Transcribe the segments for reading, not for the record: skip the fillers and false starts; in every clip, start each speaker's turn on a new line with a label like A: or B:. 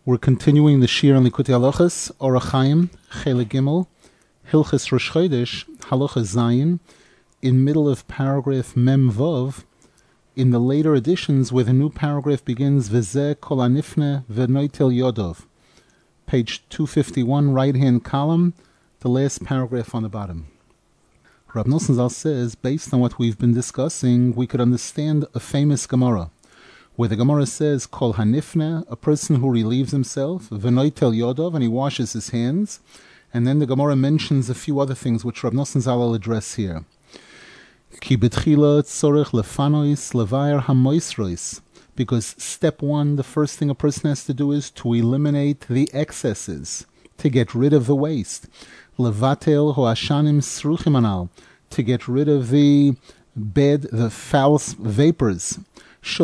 A: We're continuing the Shir on Likutei Halachos, Orach Chaim, Chelik Gimel, Hilchos Rosh Chodesh, Halacha Zayin, in middle of paragraph Mem Vav. In the later editions, where the new paragraph begins, V'zeh kol hanifne v'noitel yodov. Page 251, right-hand column, the last paragraph on the bottom. Rav Nosson Zal says, based on what we've been discussing, we could understand a famous Gemara, where the Gemara says, Kol hanifne, a person who relieves himself, v'noitel yodov, and he washes his hands, and then the Gemara mentions a few other things which Rav Nosson Zal will address here. Ki betchila tzorech lefanois levayer hamoisrois, because step one, the first thing a person has to do is to eliminate the excesses, to get rid of the waste. Levatel hoashanim sruchim anal, to get rid of the foul vapors. So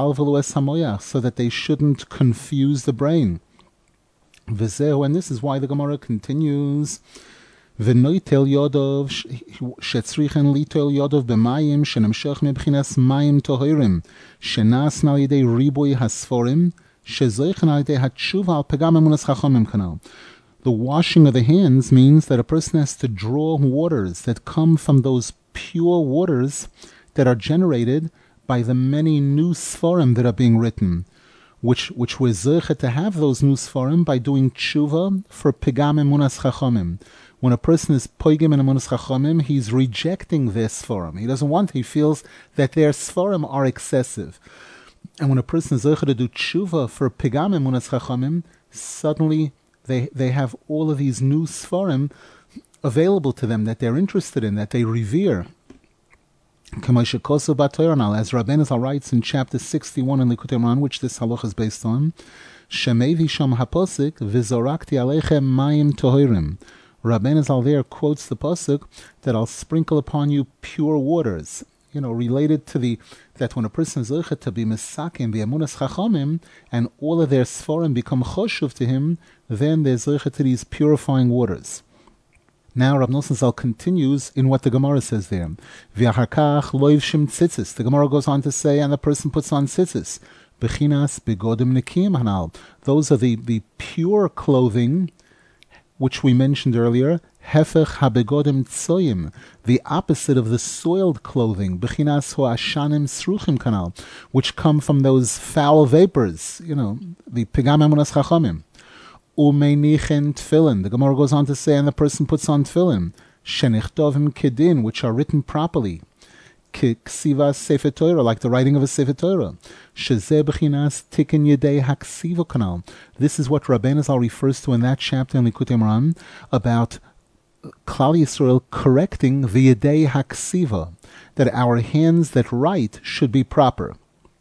A: that they shouldn't confuse the brain. And this is why the Gemara continues. V'noitel yodov shetzrichen litel yodov b'mayim shenemshech mebchinas mayim tohirim shenasna al yedei riboy hasforim shezoichen al yedei hatshuva al pegam emunas chachamim kanal. The washing of the hands means that a person has to draw waters that come from those pure waters that are generated by the many new sforim that are being written, which we're zeichet to have those new sforim by doing tshuva for pegam emunas chachamim. When a person is poigim in emunas chachamim, he's rejecting their sforim. He doesn't want. He feels that their sforim are excessive. And when a person is zeichet to do tshuva for pegam emunas chachamim, suddenly they have all of these new sforim available to them that they're interested in, that they revere. As Rabbeinu Zal writes in chapter 61 in Likutei Moharan, which this halacha is based on, Shemevi sham haposik v'zorakti aleichem mayim tohirim. Rabbeinu Zal there quotes the pasuk that I'll sprinkle upon you pure waters. Related to that when a person is zeichet to be mesakim b'emunas chachamim and all of their sforim become choshuv to him, then they're zeichet to these purifying waters. Now Rav Nosson Zal continues in what the Gemara says there. V'acharkach loivshim tzitzis. The Gemara goes on to say, and the person puts on tzitzis. Bechinas begodim nekim hanal. Those are the pure clothing, which we mentioned earlier. Hefech habegodim tzoyim. The opposite of the soiled clothing. Bechinas hoashanim sruchim kanal, which come from those foul vapors. The pegam emunas chachamim. Umeinichin tefillin. The Gemara goes on to say, and the person puts on tefillin, shenichtovim kedin, which are written properly, ksiva sefer Torah, like the writing of a sefer Torah. Shezeh b'chinas tikkun yedei haksiva kanal. This is what Rabbeinu Zal refers to in that chapter in Likutei Moharan about Klal Yisrael correcting the yedei haksiva, that our hands that write should be proper.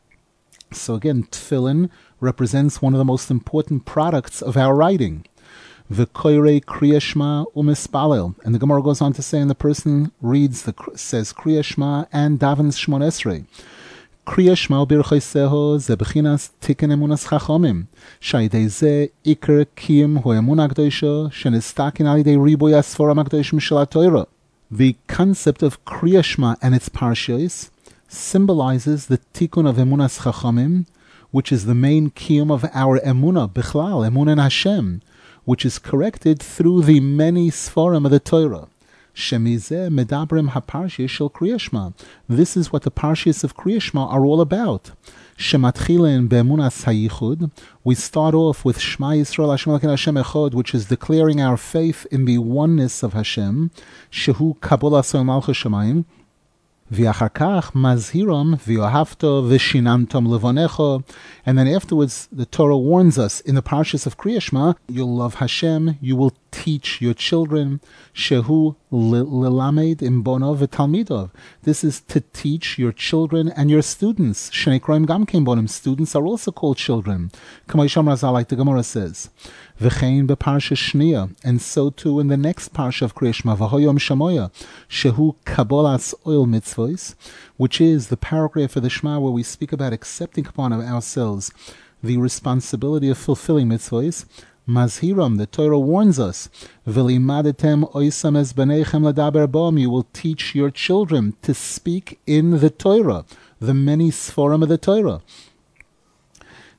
A: So again, tefillin represents one of the most important products of our writing. V'koirei kriya shma u'mispalel. And the Gemara goes on to say, and the person says kriya shma and davens shmon esrei. Kriya shma u'birchaiseho ze b'chinas tikkun emunas chachamim. Sha'idei ze iker kiyum hu emun ha'kdoisha shenistakin al yidei riboy asforim ha'kdoishim shel ha'Torah. The concept of kriya shma and its parshas symbolizes the tikkun of emunas chachamim, which is the main kiyum of our emunah, bichlal, emunah in Hashem, which is corrected through the many sforim of the Torah. Shemizeh medabrim haparshis shel Kriya Shma. This is what the parshas of Kriya Shma are all about. Shematchilin be'emunas hayichud. We start off with Shema Yisrael Hashem Elokeinu Hashem Echad, which is declaring our faith in the oneness of Hashem. Shehu Kabbalah Soil Malchus Shemayim. V'acharkach mazhiram v'yohavto v'shinantom levonecho. And then afterwards, the Torah warns us in the parshas of Kriya Shma, you'll love Hashem, you will teach your children. Shehu lelamed imbono v'talmidov. This is to teach your children and your students. Shenekroim gam kein bonim. Students are also called children. K'mo Yisham Razal, like the Gemara says. V'chein beparsha shniya, and so too in the next parsha of Kriya Shma, v'hoyom shamoya, shehu kabolas oil mitzvos, which is the paragraph of the Shema where we speak about accepting upon ourselves the responsibility of fulfilling mitzvos. Mazhiram, the Torah warns us, v'limadetem oisam es b'neichem ladaber bom, you will teach your children to speak in the Torah, the many sforim of the Torah.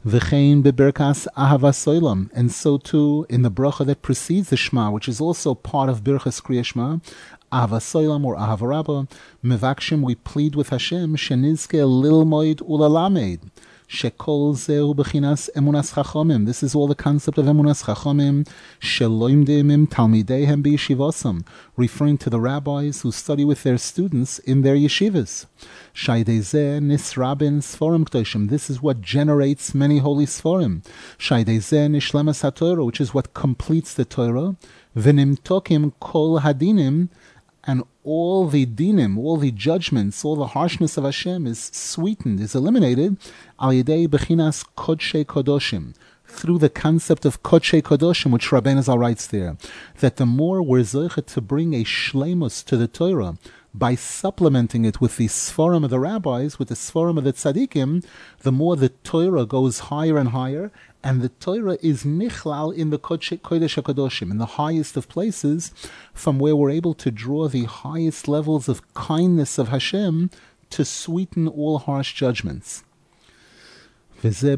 A: V'chein beberkas ahavas olam, and so too in the bracha that precedes the Shema, which is also part of Birchas Kriya Shema, ahavas olam or ahavarabba, mevakshim, we plead with Hashem, shenizke lilmoid ulalamed, shekol zeu bechinas emunas chachomim. This is all the concept of emunas chachomim, sheloimdim talmidehem b'yeshivosam, referring to the rabbis who study with their students in their yeshivas. Shaydezeh nisrabin sforim k'toshim. This is what generates many holy sforim. Shaydezeh nishlemas haTorah, which is what completes the Torah. V'nimtokim kol hadinim, and all the dinim, all the judgments, all the harshness of Hashem is sweetened, is eliminated, al yedei bechinas kodshei kodoshim, through the concept of kodshei kodoshim, which Rabbeinu Zal writes there, that the more we're zocheh to bring a shleimus to the Torah, by supplementing it with the sforim of the rabbis, with the sforim of the tzaddikim, the more the Torah goes higher and higher, and the Torah is nichlal in the Kodesh HaKadoshim, in the highest of places, from where we're able to draw the highest levels of kindness of Hashem to sweeten all harsh judgments. And the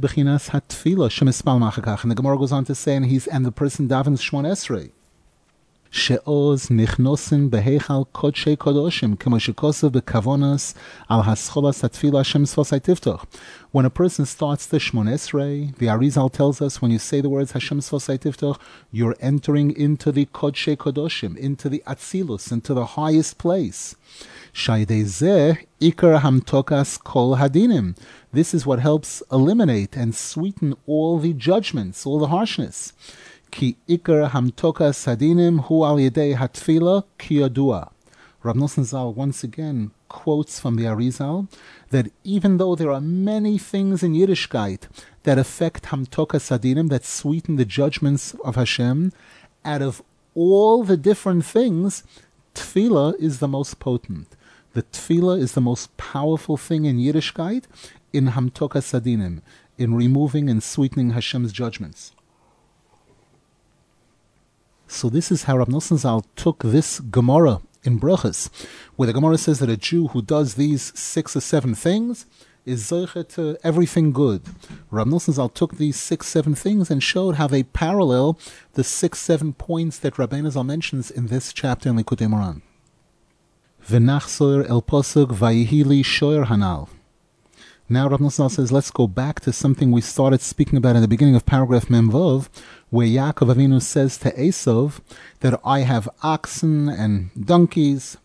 A: Gemara goes on to say, and the person davens Shmon Esrei, she'oz nichnosin beheichal kodshei kodoshim k'mo shekosav bekavonas al hascholas hatfila Hashem svosai tiftoch. When a person starts the Shmon Esrei, the Arizal tells us when you say the words Hashem svosai tiftoch, you're entering into the kodshei kodoshim, into the atzilus, into the highest place. Shaydezeh ikar hamtokas kol hadinim. This is what helps eliminate and sweeten all the judgments, all the harshness. Ki ikar hamtokas hadinim hu al yedei hatfila ki yadua. Rav Nosson Zal once again quotes from the Arizal that even though there are many things in Yiddishkeit that affect hamtokas hadinim, that sweeten the judgments of Hashem, out of all the different things, tefillah is the most potent. The tefillah is the most powerful thing in Yiddishkeit, in hamtokas hadinim, in removing and sweetening Hashem's judgments. So this is how Rav Nosson Zal took this Gemara in Brachas, where the Gemara says that a Jew who does these 6 or 7 things is zocheh to everything good. Rav Nosson Zal took these 6-7 things and showed how they parallel the 6-7 points that Rabbeinu Zal mentions in this chapter in Likutei Moran. V'nachzor el posuk vayihi li shoyer hanal. Now Rav Nosson Zal says, let's go back to something we started speaking about in the beginning of paragraph Mem Vav, where Yaakov Avinu says to Esav that I have oxen and donkeys.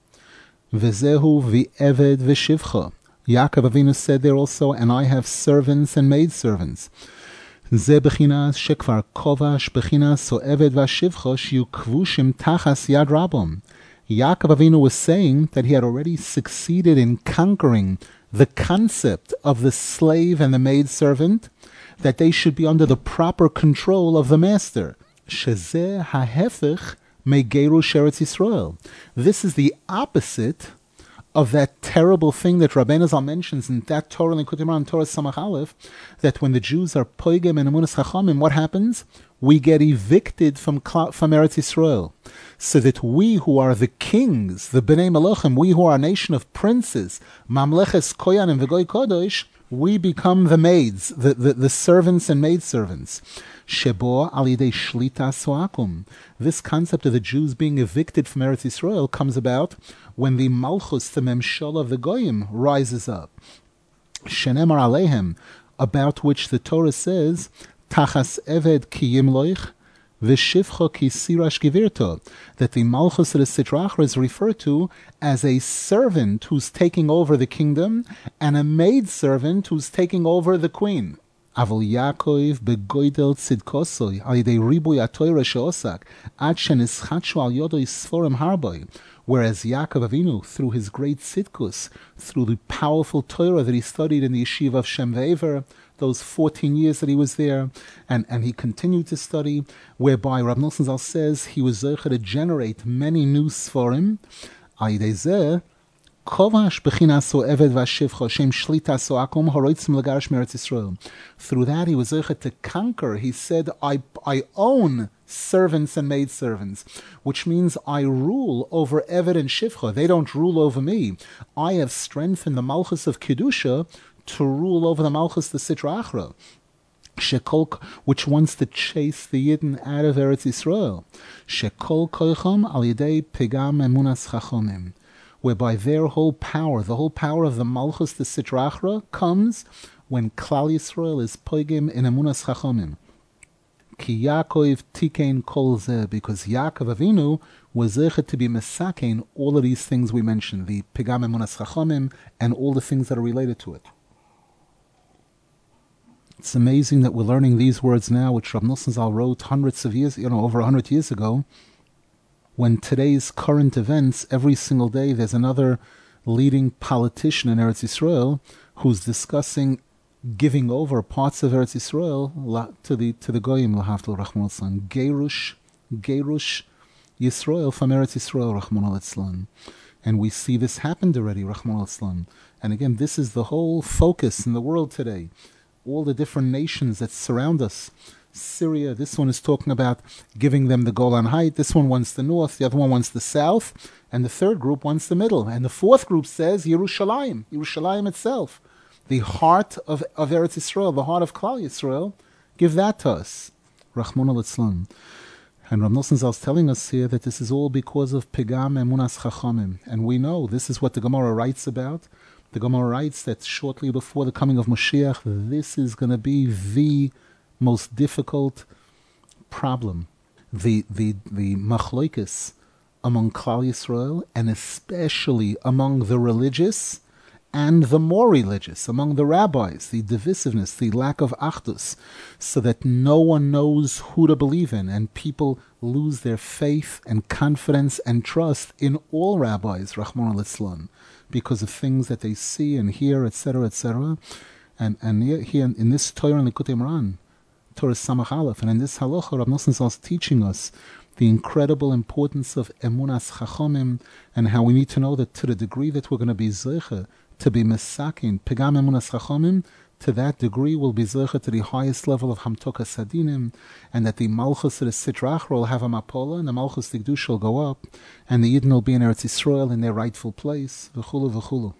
A: V'zehu v'eved v'shivcha. Yaakov Avinu said there also, and I have servants and maidservants. Ze bechinas shekvar kovash bechinas so eved v'shivcha shiu kvushim tachas yad rabom. Yaakov Avinu was saying that he had already succeeded in conquering the concept of the slave and the maidservant, that they should be under the proper control of the master. Shezeh hahefech megeru sheretz Yisrael. This is the opposite of that terrible thing that Rabbeinu Zal mentions in that Torah in Likutei Moran, Torah Samach Aleph, that when the Jews are poigem and emunas chachamim, what happens? We get evicted from Eretz Yisrael, so that we who are the kings, the Bnei Malachim, we who are a nation of princes, Mamleches Koyanim v'Goy Kodosh, we become the maids, the servants and maidservants. Shebo al yidei shlita soakum. This concept of the Jews being evicted from Eretz Yisrael comes about when the Malchus, the Memshal of the Goyim, rises up. Shenemar Alehem, about which the Torah says, Tachas Eved ki yimloich, v'shivcha ki sirash givirto, that the Malchus of the Sitra Achra is referred to as a servant who's taking over the kingdom and a maidservant who's taking over the queen. Avol Yaakov begoidel tzidkosoi al yidei ribuy atoyra sheosak ad shenischatshu al yodoi sforim harboy. Whereas Yaakov Avinu, through his great tzidkus, through the powerful Torah that he studied in the yeshiva of Shem Ve'ever, those 14 years that he was there, and he continued to study, whereby Rav Nosson Zal says he was zocheh to generate many new sforim. Kovash b'chinaso eved v'ashivcha shem shlita soakum horoitzim legarish meretz Yisrael. Through that he was zocheh to conquer. He said, I own servants and maidservants, which means I rule over Eved and Shivcha. They don't rule over me. I have strengthened the Malchus of Kedusha to rule over the Malchus the Sitra Achra. which wants to chase the Yidden out of Eretz Yisrael. Shekol koichom al yedei pigam emunas chachomim, whereby their whole power, the whole power of the Malchus, the Sitra Achra, comes when Klal Yisrael is poigim in emunas chachomim. Ki Yaakov tikein kol zeh, because Yaakov Avinu was zeichet to be mesakein all of these things we mentioned, the pigam emunas chachomim and all the things that are related to it. It's amazing that we're learning these words now, which Rav Nosson Zal wrote hundreds of years, over 100 years ago, when today's current events, every single day, there's another leading politician in Eretz Yisrael who's discussing giving over parts of Eretz Yisrael to the Goyim, L'havdil Rachman al-Islam. Gerush Yisrael from Eretz Yisrael, Rachman al-Islam. And we see this happened already, Rachman al-Islam. And again, this is the whole focus in the world today. All the different nations that surround us. Syria, this one is talking about giving them the Golan Heights. This one wants the north, the other one wants the south, and the third group wants the middle. And the fourth group says Yerushalayim itself, the heart of Eretz Yisrael, the heart of Klal Yisrael, give that to us. Rachmana litzlan. And Rav Nosson Zal is telling us here that this is all because of Pigam Emunas Chachamim. And we know this is what the Gemara writes about. The Gemara writes that shortly before the coming of Moshiach, this is going to be the most difficult problem. The machloikis among Klal Yisrael, and especially among the religious and the more religious, among the rabbis, the divisiveness, the lack of achdus, so that no one knows who to believe in, and people lose their faith and confidence and trust in all rabbis, Rahman al-Islam, because of things that they see and hear, etc., etc. And here in this Torah and Likutei Moharan, Torah Samach Aleph, and in this halacha, Rav Nosson Zal is teaching us the incredible importance of emunas chachomim, and how we need to know that to the degree that we're going to be zeicha to be mesakin pigam emunas chachomim, to that degree we'll be zeicha to the highest level of hamtoka sadinim, and that the malchus of the Sitra Achra will have a mapola, and the malchus the Kedusha will go up, and the Yidden will be in Eretz Yisrael in their rightful place. V'chulu v'chulu.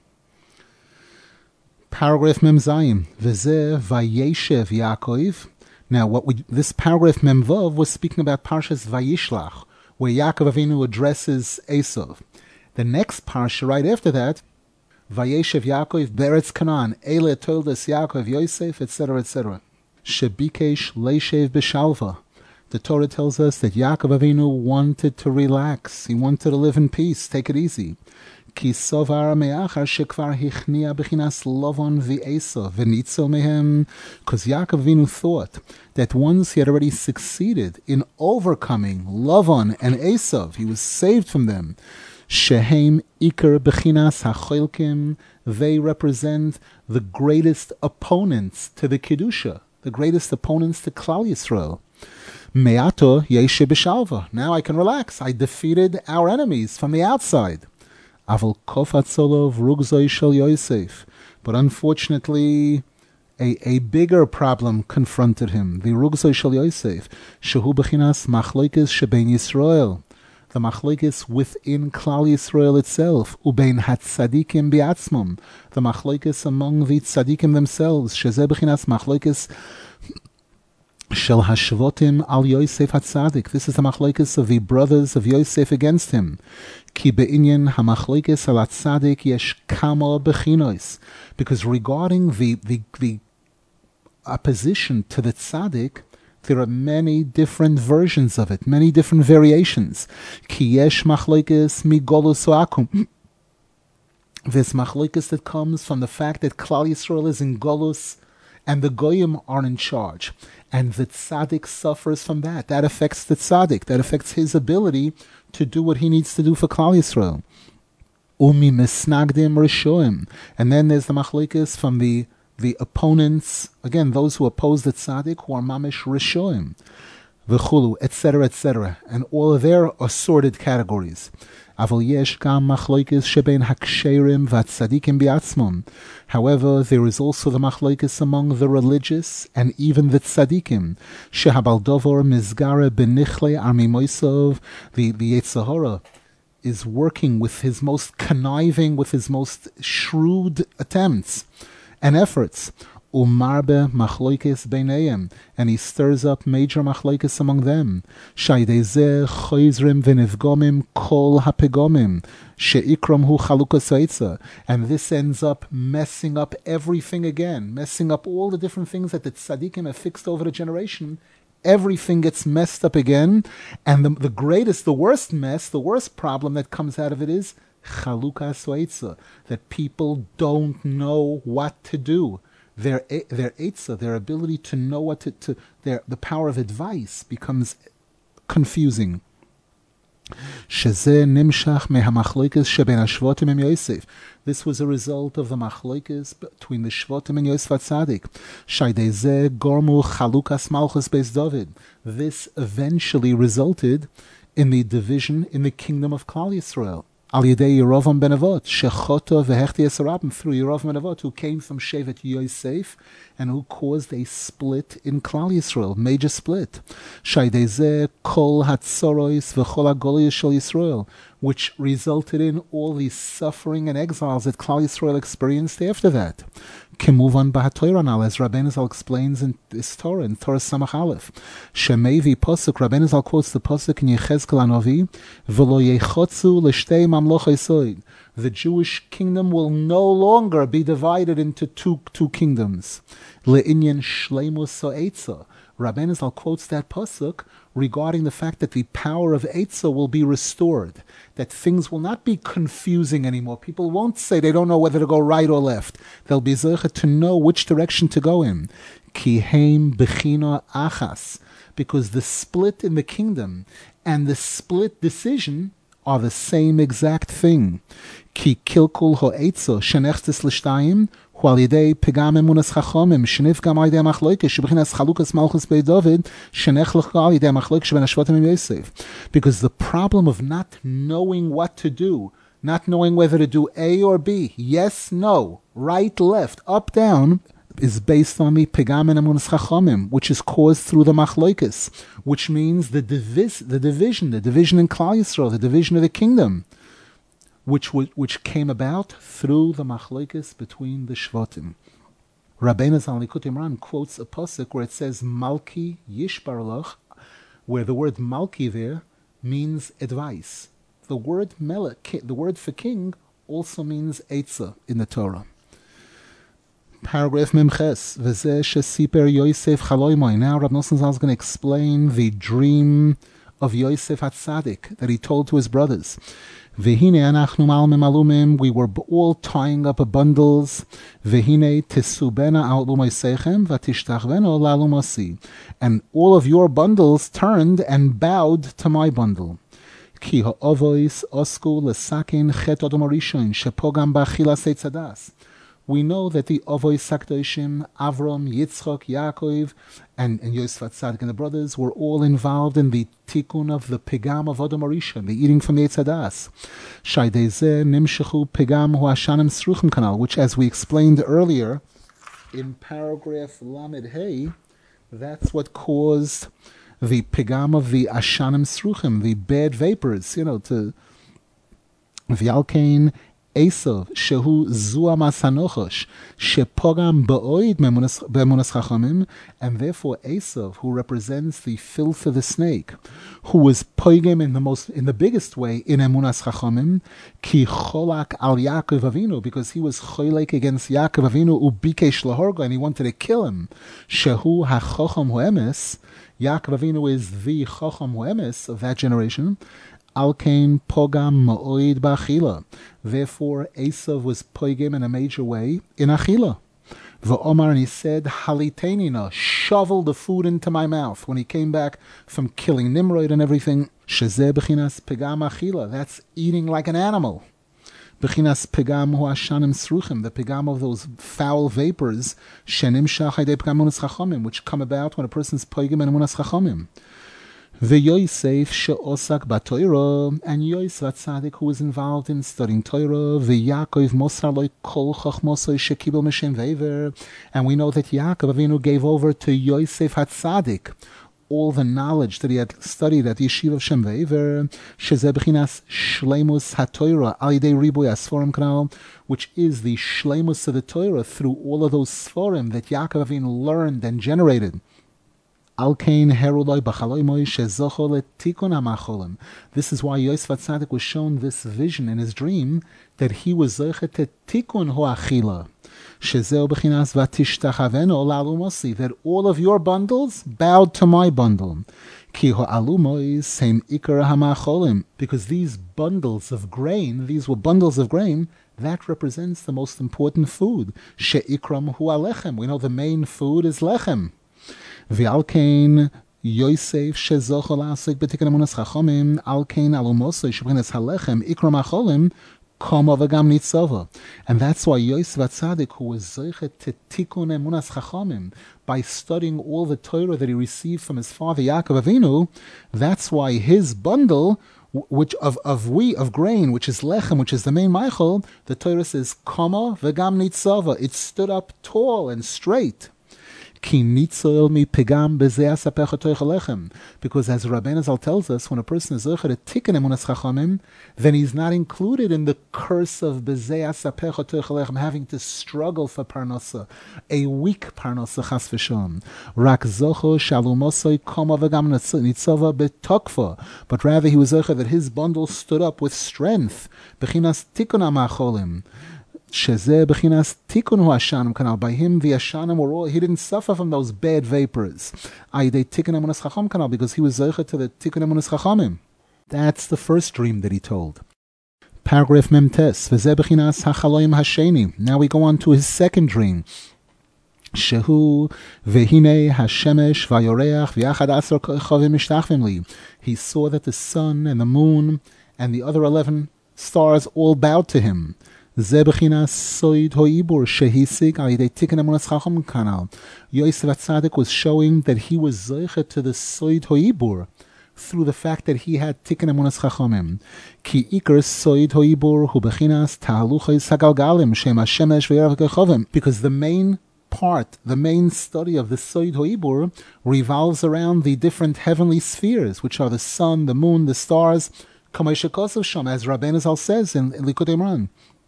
A: Paragraph Mem Zayim. V'zeh vayeshev Yaakov. Now, this paragraph Mem Vav was speaking about Parshas Vayishlach, where Yaakov Avinu addresses Esav. The next parsha right after that, Vayeshev Yaakov Beretz Canaan, Eile Toldos Yaakov Yosef, etc., etc. Shebikesh Leishev B'Shalva. The Torah tells us that Yaakov Avinu wanted to relax. He wanted to live in peace, take it easy. Ki sovar me'achar shekvar hichnia b'chinas Lavan v'Esav v'nitzo mehem. Because Yaakov Avinu thought that once he had already succeeded in overcoming Lavan and Esav, he was saved from them. Shehem Iker Bechinas HaCholkim, they represent the greatest opponents to the Kedusha, the greatest opponents to Klal Yisrael. Me'ato Yeshe B'Shalva, now I can relax. I defeated our enemies from the outside. Aval Kofatzolov Rugzoi Shel Yosef. But unfortunately, a bigger problem confronted him. The Rugzoi Shel Yosef, Shehu Bechinas Machloikis Sheben Yisrael. The machlokes within Klal Yisrael itself, ubein hatzadikim biatzmum, the machlokes among the tzadikim themselves, shezeh b'chinas machlokes shel hashvotim al Yosef hatzadik. This is the machlokes of the brothers of Yosef against him. Ki be'inyan hamachlokes al hatzadik yesh kamo bechinos, because regarding the opposition to the tzadik, there are many different versions of it, many different variations. Ki yesh machlokes migolus akum. There's machlokes that comes from the fact that Klal Yisrael is in golus and the goyim are in charge, and the tzaddik suffers from that. That affects the tzaddik. That affects his ability to do what he needs to do for Klal Yisrael. Umi misnagdim rishoim, and then there's the machlokes from the opponents, again, those who oppose the tzaddik, who are mamish rishoim, v'chulu, etc., etc., and all of their assorted categories. Aval yesh gam machlokes sheben haksherim v'tzadikim biatzmum. However, there is also the machlokes among the religious and even the tzadikim. Shehabaldovor mizgare benichle armimoisov. The Yetzer Hara is working with his most conniving, with his most shrewd attempts and efforts, Umarbe machloikes beineim, and he stirs up major machloikes among them. Shaydeze choizrim v'nivgomim kol hapegomim, sheikram hu chalukas ha'etza, and this ends up messing up everything again, messing up all the different things that the tzaddikim have fixed over the generation. Everything gets messed up again, and the worst problem that comes out of it is chalukas ha'etza, that people don't know what to do. Their etza, their ability to know what the power of advice becomes confusing. Shezeh nimshach mehamachloikes sheben hashvotim im Yosef. This was a result of the machloikes between the Shvotim and Yosef Atzadik. Shaydezeh gormu chalukas malchus beis David. This eventually resulted in the division in the kingdom of Klal Yisrael. Al Yedei Yerovam ben Avot, Shechoto vehechti esarabim, through Yerovam ben Avot, who came from Shevet Yosef and who caused a split in Klal Yisrael, major split. Shaydezeh kol hatzorois v'chol hagoliyos shel Yisrael, which resulted in all the suffering and exiles that Klal Yisrael experienced after that. Kemuvan b'hatoira now, as Rabbeinu Zal explains in this Torah, in Torah Samach Aleph. Shemevi posuk, Rabbeinu Zal quotes the posuk in Yechezkel Hanavi, v'lo yechotzu l'shtei mamlochei soid. The Jewish kingdom will no longer be divided into two kingdoms. Le'inyan shleimus ha'etza. Rabbeinu Zal quotes that pasuk regarding the fact that the power of Eitzah will be restored, that things will not be confusing anymore. People won't say they don't know whether to go right or left. They'll be zeicha to know which direction to go in. Ki heim bechina achas, because the split in the kingdom and the split decision are the same exact thing. Ki kilkul ha'eitzah shenechtes l'shtayim, while yedei pegam emunas chachomim shenifgam al yedei machloikes shebechinas chalukas malchus bei David shenechlach al yedei machloikes sheben hashvatim im Yosef. Because the problem of not knowing what to do, not knowing whether to do A or B, yes, no, right, left, up, down, is based on the pegam emunas chachomim, which is caused through the machloikes, which means the division in Klal Yisrael, the division of the kingdom, which came about through the machlokes between the Shvatim. Rabbeinu Zal Likutei Moharan quotes a pasuk where it says Malki Yishbar Lach, where the word Malki there means advice. The word Melech, the word for king, also means Eitzah in the Torah. Paragraph Memches, V'zeh shesiper Yosef chaloimai. Now Rabbi Nosson Zal is going to explain the dream of Yosef HaTzadik that he told to his brothers. Vehine anachnu malmim alumim, we were all tying up bundles. Vehine tisubena al lumoisechem vatishtachveno lalumasi, and all of your bundles turned and bowed to my bundle. Ki ha'ovois osku lesakin chet odom harishon shepogam ba'chilas eitzadas. We know that the Avos Sakdoshim, Avram, Yitzchak, Yaakov, and Yosef Atzadik and the brothers were all involved in the tikkun of the pegam of Adam Harishon, the eating from the Eitzadas. Shaydezeh nimshechu pegam hu hashanim sruchim kanal, which, as we explained earlier in paragraph Lamed Hey, that's what caused the pegam of the ashanim sruchim, the bad vapors, to V'yalkein Esav shehu zua masanochosh shepogam ba'oid be'emunas chachamim, and therefore Esav, who represents the filth of the snake, who was poigem in the biggest way in emunas chachamim, ki cholak al Yaakov Avinu, because he was cholek against Yaakov Avinu ubikesh lahorgo, and he wanted to kill him. Shehu hachacham huemes, Yaakov Avinu is the chacham huemes of that generation. Alkein pogam ma'oid ba'achila. Therefore, Esav was poigim in a major way in achila. V'omar, and he said, halitenina, shovel the food into my mouth. When he came back from killing Nimrod and everything, shezeh b'chinas pegam achila, that's eating like an animal. B'chinas pegam hu ashanim sruchim, the pegam of those foul vapors, shenim shachayde pegam emunas chachamim, which come about when a person's poigim and emunas chachamim. V'Yosef she'osak b'Torah, and Yosef Atzadik, who was involved in studying Torah. V'Yaakov mosar lo kol chachmosoi shekibel m'shem v'ever, and we know that Yaakov Avinu gave over to Yosef Atzadik all the knowledge that he had studied at the Yeshiva of Shem Ve'ever, shezeh b'chinas shleimus haTorah al yidei ribuy asforim kanal, which is the shleimus of the Torah through all of those sforim that Yaakov Avinu learned and generated. This is why Yosef Atzadik was shown this vision in his dream that he was zeicha to tikun ho'achila. That all of your bundles bowed to my bundle. Because these bundles of grain, these were bundles of grain, that represents the most important food. She'ikram hu alechem. We know the main food is lechem. V'alkein Yosef shezocho la'asik b'tikkun emunas chachamim alkein alumosoi shebchinas halechem ikram acholim kama v'gam nitzava. And that's why Yosef Atzadik, who was zeichet to tikkun emunas chachamim by studying all the Torah that he received from his father Yaakov Avinu, that's why his bundle, which of grain, which is lechem, which is the main meichel, the Torah says kama v'gam nitzava. It stood up tall and straight. Because as Rabbeinu Zal tells us, when a person is zeicha to tikkun emunas chachamim, then he's not included in the curse of bezeas apecha toichalechem, having to struggle for parnasa, a weak parnasa chas v'sham. Rak zocho shalomosoi koma v'gam nitzava betokfa, but rather he was zeicha that his bundle stood up with strength. Bechinas tikkun amacholim. Shezeh b'chinas tikkun hu ashanim kanal. By him the ashanim were all, he didn't suffer from those bad vapors. Ayidei tikkun emunas chacham kanal, because he was zeicha to the tikkun emunas chachamim. That's the first dream that he told. Paragraph memtes. V'zeh b'chinas hachaloim hasheni. Now we go on to his second dream. Shehu vehine hashemesh vayoreach v'yachad asar kochavim mishtachvim li. He saw that the sun and the moon and the other 11 stars all bowed to him. Yosef Atzadik was showing that he was zeicha to the soid hoibur through the fact that he had tikkun emunas chachamim. Ki ikar soid hoibur hu bechinas tahaluchos hagalgalim shem hashemesh v'yarav kechavim. Because the main part, the main study of the soid hoibur revolves around the different heavenly spheres, which are the sun, the moon, the stars. Kamei shekosov sham, as Rabbeinu Zal says in Likutei Moharan.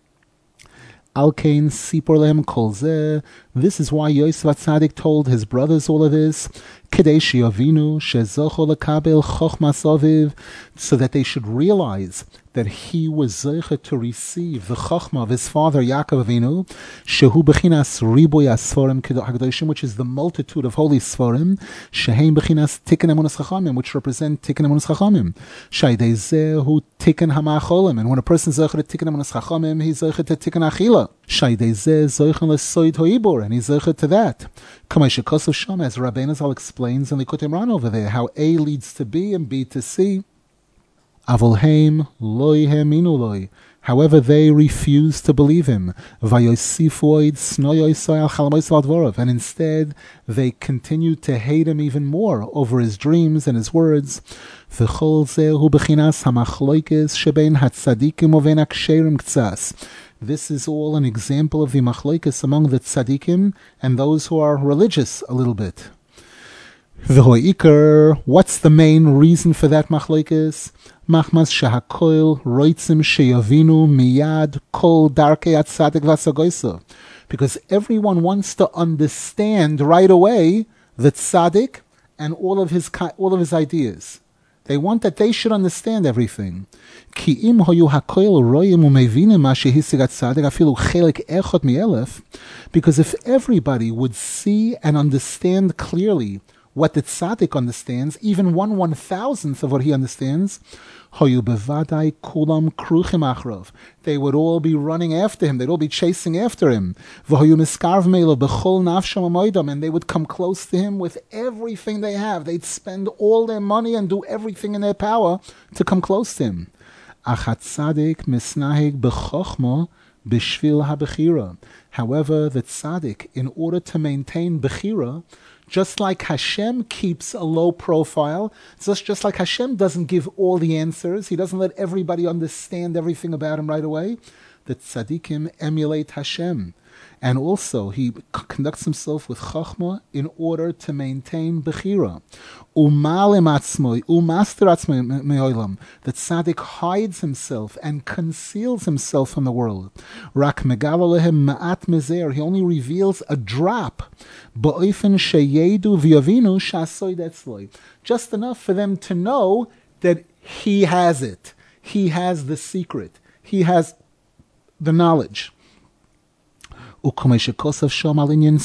A: Alkein sipor lehem kol zeh. This is why Yosef Atzadik told his brothers all of this. Kedei sheyavinu shezocho lekabel chochmas aviv, so that they should realize that he was zeicha to receive the chochma of his father Yaakov Avinu, shehu bechinas riboy asforim hakadoshim, which is the multitude of holy sforim, sheheim bechinas tikkun emunas chachamim, which represent tikkun emunas chachamim, shaydei zehu tikkun hamacholim. And when a person is zeicha to tikkun emunas chachamim, he's zeicha to tikkun achila. Shaydei zeh zoichen lesoid hoibur, and he's zeicha to that. Kamei shekosov sham, as Rabbeinu Zal explains in Likutei Moharan over there, how A leads to B and B to C. Avolheim loy heminu loy. However, they refuse to believe him. Vayosifoid snoyoisai al chalamois v'advorav, and instead they continue to hate him even more over his dreams and his words. V'chol zehu bechinas hamachloikes shebein hatzadikim uvein haksherim ktsas. This is all an example of the machlokes among the tzadikim and those who are religious a little bit. V'hoikar, what's the main reason for that machlokes? Machmas shehakoil roitzim sheyavinu miyad kol darkei atzadik v'asagoisa. Because everyone wants to understand right away the tzaddik and all of his ideas. They want that they should understand everything. Ki im hoyu hakoil royim umevinim ma shehisig atzadik afilu chelik echot mi'elef. Because if everybody would see and understand clearly what the tzaddik understands, even 1/1000th of what he understands, hoyu bevadai kulam kruchim achrov. They would all be running after him. They'd all be chasing after him. V'hoyu miskarv meilo bechol nafsham amoidam, and they would come close to him with everything they have. They'd spend all their money and do everything in their power to come close to him. Achat tzaddik misnahig bechochma b'shvil habechira. However, the tzaddik, in order to maintain bechira, just like Hashem keeps a low profile, just like Hashem doesn't give all the answers, he doesn't let everybody understand everything about him right away, the tzaddikim emulate Hashem. And also, he conducts himself with chachma in order to maintain bechira. Umalim atzmoi, umaster atzmoi me'olam. The tzaddik hides himself and conceals himself from the world. Rak megala lehem ma'at mezer. He only reveals a drop. Ba'ofen sheyedu v'yavinu sha'asoid etzloi. Just enough for them to know that he has it. He has the secret. He has the knowledge. As Rabbeinu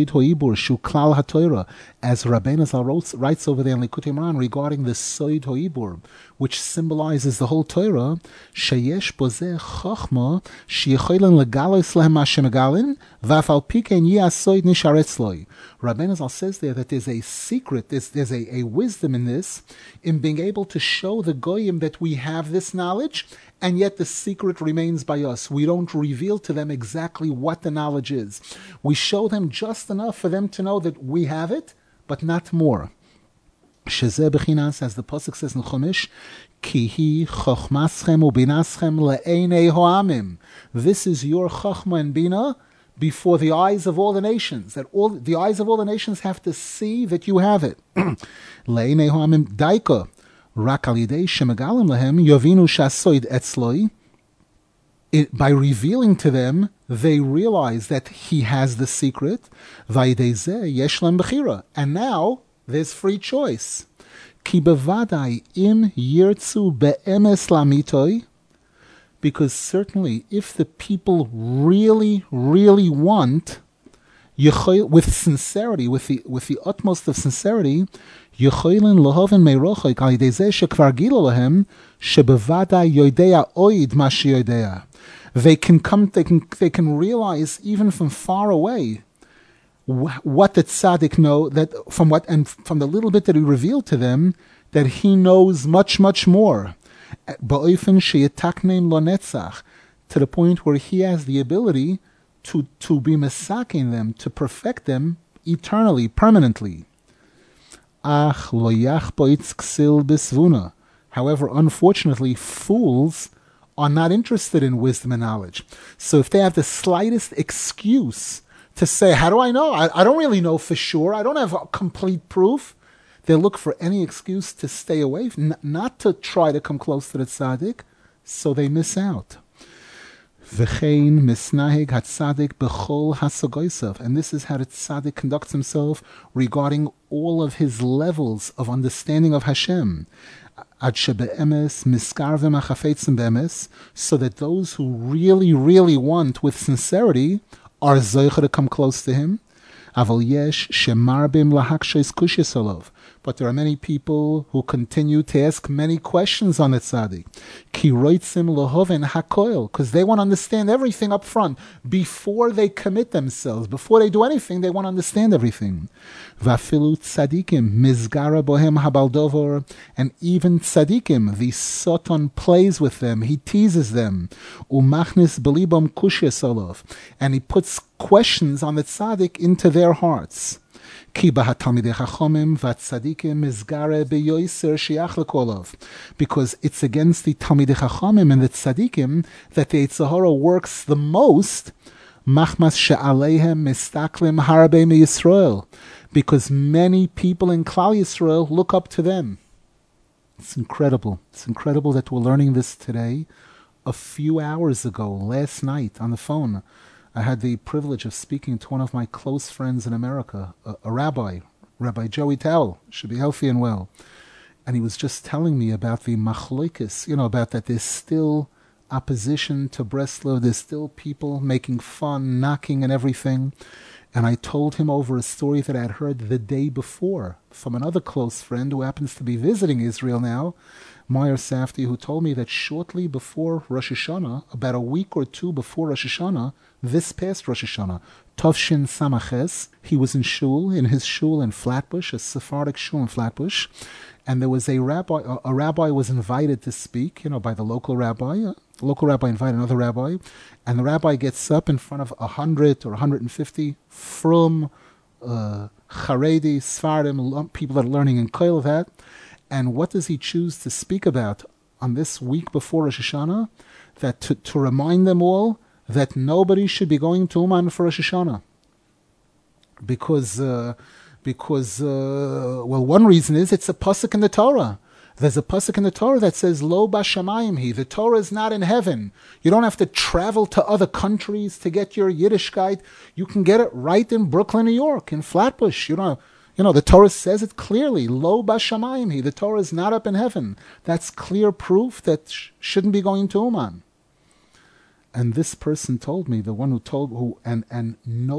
A: Zal writes over there in Likutei Moharan regarding the Soid Hoibur, which symbolizes the whole Torah, sheyesh bozeh chachma sheyecholen legalos lehem Hashem megalin v'af al pi ken yeh hasoid nishar etzloi. Rabbeinu Zal says there that there's a secret, there's a wisdom in this, in being able to show the goyim that we have this knowledge, and yet the secret remains by us. We don't reveal to them exactly what the knowledge is. We show them just enough for them to know that we have it, but not more. Shezeh bechinas, as the pasuk says in Chumash, Kihi chochmaschem ubinaschem le'einei ho'amim. This is your chochma and bina before the eyes of all the nations. That all the eyes of all the nations have to see that you have it. Le'einei ho'amim daika. Rak al yidei shemegalim lehem yovinu shasoid etzloi. By revealing to them, they realize that he has the secret. Vayidei zeh yesh lem bechira. And now there's free choice. Ki bevadai im yirtzu be'emes lamitoi. Because certainly, if the people really, really want, with sincerity, with the utmost of sincerity, יכולים לאהוב מרוחק על ידי זה שכבר גילו להם שבוודאי יודע עוד מה שיודע. They can realize even from far away what the tzaddik know, that from the little bit that he revealed to them, that he knows much, much more. באופן שיתקנם לנצח, to the point where he has the ability to be mesaking them, to perfect them eternally, permanently. Ach lo yachboitz ksil bisvuna. However, unfortunately, fools are not interested in wisdom and knowledge. So if they have the slightest excuse to say, how do I know? I don't really know for sure. I don't have complete proof. They look for any excuse to stay away, not to try to come close to the tzaddik, so they miss out. V'chein misnahig hatzadik b'chol hasagoysav. And this is how the tzaddik conducts himself regarding all of his levels of understanding of Hashem. Ad shebe'emes miskarvim hachafetzim be'emes, so that those who really, really want with sincerity are zoicha to come close to him. Aval yesh shemarbim lahakshos kushis olov. But there are many people who continue to ask many questions on the tzaddik. Ki roitzim lohoven hakoil, because they want to understand everything up front. Before they commit themselves, before they do anything, they want to understand everything. Vafilu tzadikim, mizgara bohem habaldovor, and even tzadikim, the Satan plays with them, he teases them. Umachnis belibam kushis olov, and he puts questions on the tzaddik into their hearts. Because it's against the Talmidei Chachamim and the Tzadikim that the Yetzer Hara works the most, because many people in Klal Yisrael look up to them. It's incredible. It's incredible that we're learning this today. A few hours ago, last night, on the phone, I had the privilege of speaking to one of my close friends in America, a rabbi, Rabbi Joey Towel, should be healthy and well. And he was just telling me about the machloikis, about that there's still opposition to Breslov, there's still people making fun, knocking and everything. And I told him over a story that I had heard the day before from another close friend who happens to be visiting Israel now, Meyer Safdie, who told me that shortly before Rosh Hashanah, about a week or two before Rosh Hashanah, this past Rosh Hashanah, Tovshin Samaches, he was in his shul in Flatbush, a Sephardic shul in Flatbush, and there was a rabbi was invited to speak, by the local rabbi. The local rabbi invited another rabbi, and the rabbi gets up in front of 100 or 150 from Haredi, Sfardim, people that are learning in Koil that. And what does he choose to speak about on this week before Rosh Hashanah? That to remind them all that nobody should be going to Uman for Rosh Hashanah. Because one reason is it's a pasuk in the Torah. There's a pasuk in the Torah that says, Lo bashamayim hi. The Torah is not in heaven. You don't have to travel to other countries to get your Yiddishkeit. You can get it right in Brooklyn, New York, in Flatbush. The Torah says it clearly. Lo bashamayim hi. The Torah is not up in heaven. That's clear proof that shouldn't be going to Uman. And this person told me, the one and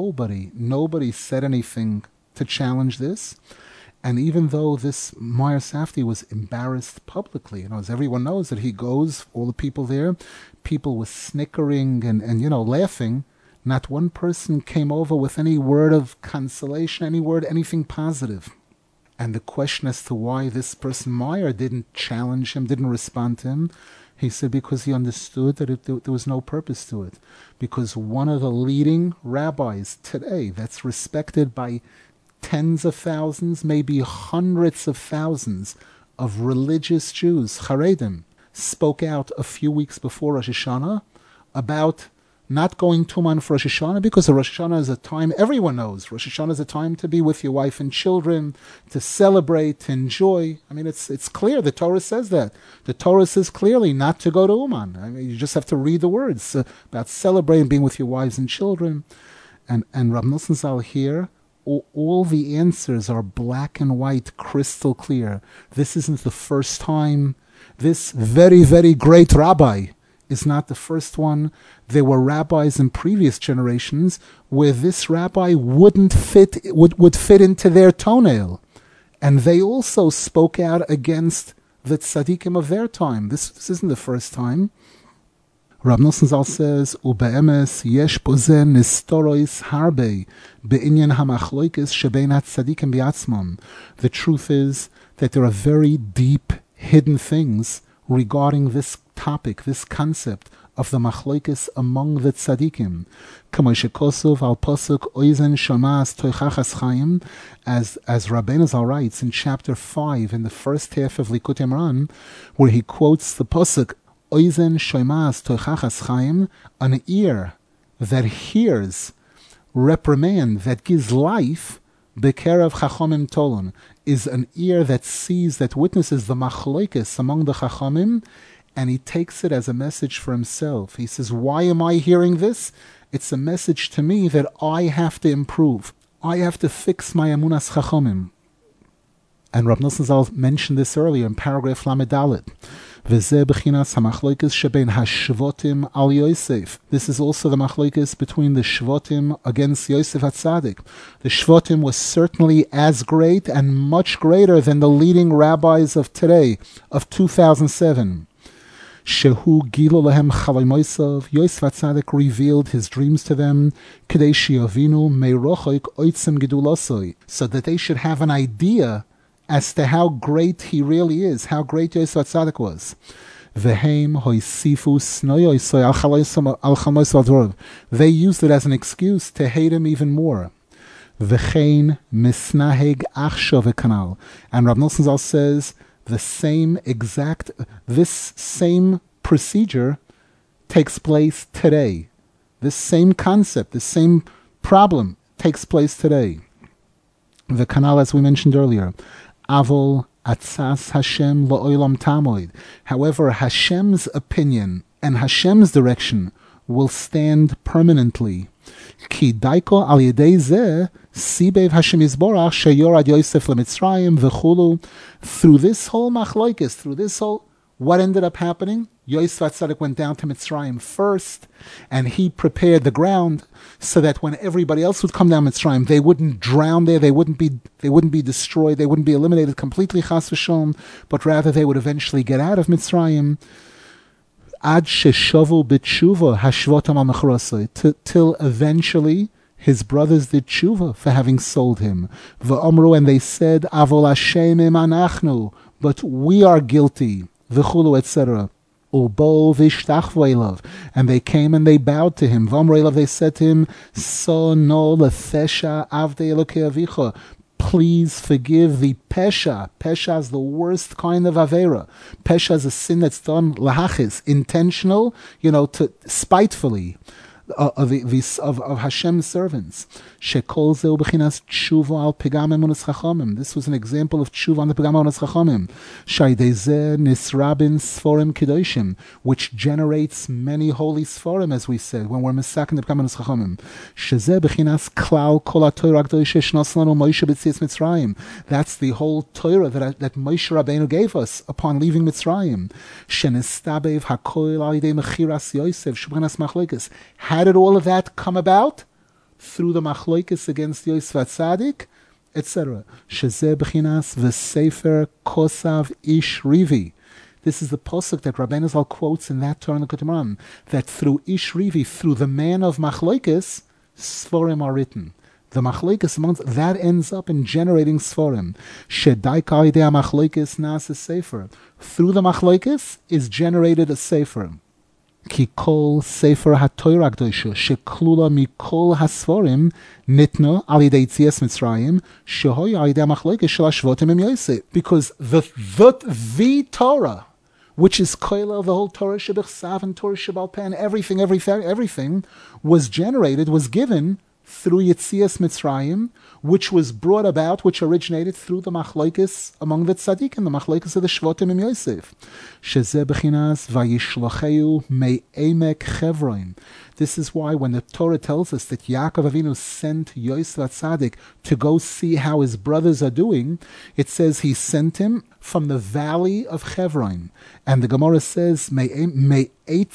A: nobody said anything to challenge this. And even though this Meir Safdie was embarrassed publicly, as everyone knows that he goes, all the people there, people were snickering and laughing. Not one person came over with any word of consolation, anything positive. And the question as to why this person, Meir, didn't challenge him, didn't respond to him, he said because he understood that there was no purpose to it. Because one of the leading rabbis today that's respected by tens of thousands, maybe hundreds of thousands of religious Jews, Charedim, spoke out a few weeks before Rosh Hashanah about not going to Uman for Rosh Hashanah, because Rosh Hashanah is a time, everyone knows, Rosh Hashanah is a time to be with your wife and children, to celebrate, to enjoy. I mean, it's clear, the Torah says that. The Torah says clearly not to go to Uman. I mean, you just have to read the words about celebrating, being with your wives and children. And Rav Nosson Zal here, all the answers are black and white, crystal clear. This isn't the first time. This very, very great rabbi is not the first one. There were rabbis in previous generations where this rabbi would fit into their toenail. And they also spoke out against the tzaddikim of their time. This isn't the first time. Rab Nosson Zal says, "Ube'emes yesh bozen nistorois harbe be'inyan hamachloikis shebein hatzadikim biatzmam." The truth is that there are very deep, hidden things regarding this topic, this concept of the machloikis among the tzaddikim. K'moshe Kosov al pasuk oizen shamas toichachas chayim, as Rabbeinu Zal writes in chapter 5 in the first half of Likutei Moharan, where he quotes the pasuk Oizen shomas toichachas chayim, an ear that hears reprimand, that gives life, bekerav chachomim tolon, is an ear that sees, that witnesses the machloikis among the chachomim, and he takes it as a message for himself. He says, why am I hearing this? It's a message to me that I have to improve. I have to fix my emunas chachomim. And Rav Nosson Zal mentioned this earlier in paragraph Lamed Dalet. V'zeh b'chinas hamachloikis shebein hashvotim al Yosef. This is also the machloikis between the shvotim against Yosef HaTzadik. The shvotim was certainly as great and much greater than the leading rabbis of today, of 2007. Shehu gilo lahem chalomosav. Yosef HaTzadik revealed his dreams to them, k'dei shiavinu meirochoik oitzim gedulosoi, so that they should have an idea as to how great he really is, how great Yosef HaTzadik was. They used it as an excuse to hate him even more. And Rav Nosson Zal says this same procedure takes place today. This same concept, this same problem takes place today. The canal, as we mentioned earlier, Avol atzas Hashem lo'olam tamoid. However, Hashem's opinion and Hashem's direction will stand permanently. Ki daiko al yedei zeh sibev Hashem yizborach sheyorad Yosef leMitzrayim v'chulu. Through this whole machloikis, what ended up happening? Yosef HaTzadik went down to Mitzrayim first, and he prepared the ground so that when everybody else would come down Mitzrayim, they wouldn't drown there, they wouldn't be destroyed, they wouldn't be eliminated completely, chas v'sholom, but rather they would eventually get out of Mitzrayim. Ad sheshavu b'tshuva hashvotam al mechrosai, till eventually his brothers did tshuva for having sold him. V'omru, and they said, Avol Hashem im anachnu, but we are guilty. V'chulu, etc. Ubo v'ishtachvu elav, and they came and they bowed to him. V'omru elav, they said to him, So no lefesha avdei Elokei avicha, please forgive the pesha. Pesha is the worst kind of avera. Pesha is a sin that's done lahachis, intentional, to spitefully. of Hashem's servants. Shekol zeu b'chinas tshuva al pigam emunas chachamim. This was an example of tshuva on the pigam emunas chachamim. Shaydezeh nisrabin sforim kedoshim, which generates many holy sforim, as we said when we're misakin the pigam emunas chachamim. Shezeh b'chinas klal kol haTorah ha'kedoshah shnos lanu Moshe b'tzias Mitzrayim. That's the whole Torah that Moshe Rabbeinu gave us upon leaving Mitzrayim. Shenistabev hakoil al yidei mechiras Yosef shubchanas machlokas. How did all of that come about? Through the machlokas against Yosef HaTzadik, etc. Shezeh b'chinas v'sefer kosav ish rivi. This is the pasuk that Rabbeinu Zal quotes in that Torah in the Kutimran, that through ish rivi, through the man of machlokas, sforim are written. The machlokas amongst that ends up in generating sforim. Shedaika idei machlokas nas a sefer. Through the machlokas is generated a sefer. Ki kol sefer haTorah HaKadoshah sheklula mikol hasforim nitno al yidei tzias Mitzrayim shehoya al yidei machlokas shel hashvotim im Yosef. Because the Torah, which is koilel, the whole Torah shebechsav and Torah shebal peh, everything was generated, was given through Yetzias Mitzrayim, which was brought about, which originated through the machlokes among the tzaddikim, the machlokes of the Shvotim im Yosef. Shezeh b'chinas vayishlacheu me'emek Chevron. This is why when the Torah tells us that Yaakov Avinu sent Yosef HaTzadik to go see how his brothers are doing, it says he sent him from the valley of Chevron. And the Gemara says, Me'etza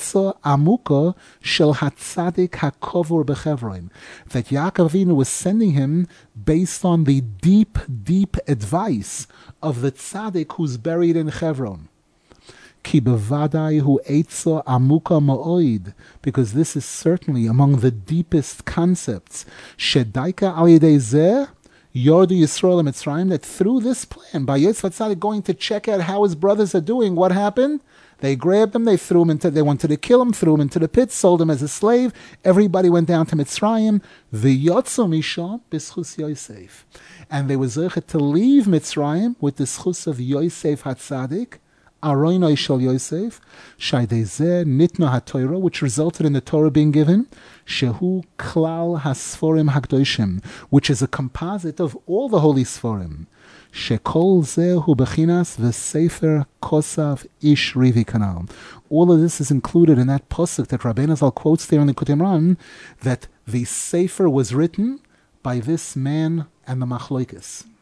A: amuka shel HaTzadik hakovur b'Chevron. That Yaakov Avinu was sending him based on the deep, deep advice of the tzaddik who's buried in Chevron. Ki bevadai hu eitzo amuka ma'oid, because this is certainly among the deepest concepts. Shedaika al yedei zeh yordu Yisrael Mitzrayim, that through this plan, by Yosef HaTzadik going to check out how his brothers are doing, what happened? They grabbed him, they wanted to kill him, threw him into the pit, sold him as a slave. Everybody went down to Mitzrayim. V'yotzu misham b'schus Yosef. And they were zeichet to leave Mitzrayim with the schus of Yosef HaTzadik, Aroinoi Shel Yosef, Shaydezeh Nitno HaTorah, which resulted in the Torah being given, Shehu Klal HaSforim HaKdoshim, which is a composite of all the holy Sforim. Shekol Zehu Bechinas V'Sefer Kosav Ish Rivi Kanal. All of this is included in that pasuk that Rabbeinu Zal quotes there in the Kutimran, that the Sefer was written by this man and the Machlokes.